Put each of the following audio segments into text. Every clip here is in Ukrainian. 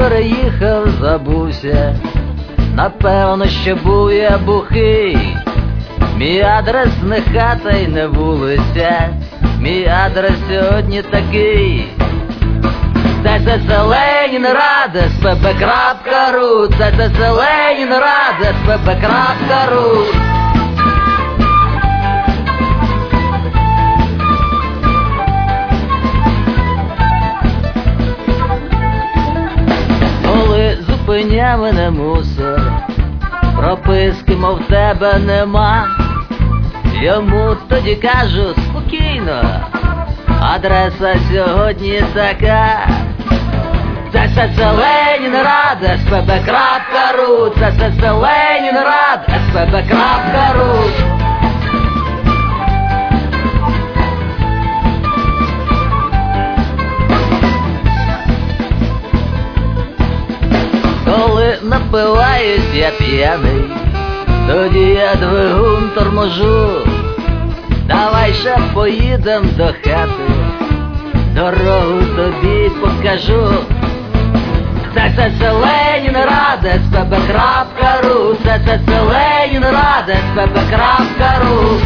переїхав, забувся, напевно, що був я бухий. Мій адрес не хата й не вулиця, мій адрес сьогодні такий. ЦЦЦ-Ленінград, СПБ.ру, ЦЦЦ-Ленінград, СПБ.ру. Коли зупиняв мене мусор, прописки, мов тебе нема, йому тоді кажу спокійно, адреса сьогодні така. ЦЦЦ-Ленінград, СПБ.ру, ЦЦЦ-Ленінград, СПБ.ру. Коли напиваюсь я п'яний, тоді я двигун торможу. Давай ще поїдем до хати, дорогу тобі покажу. ЦЦЦ-Ленінград, СПБ.ру, ЦЦЦ-Ленінград, СПБ.ру.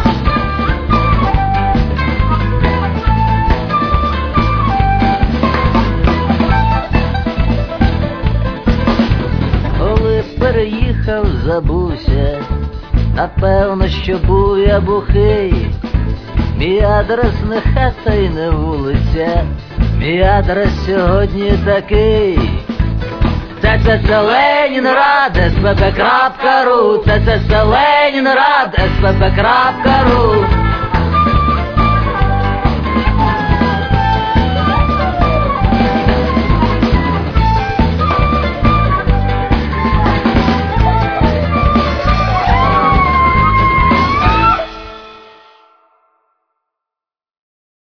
Коли переїхав, забувся, напевно, що був я бухий. Мій адрес не хата й не вулиця, мій адрес сьогодні такий. ЦЦЦ-Ленінград, СПБ.ру, ЦЦЦ-Ленінград, СПБ.ру.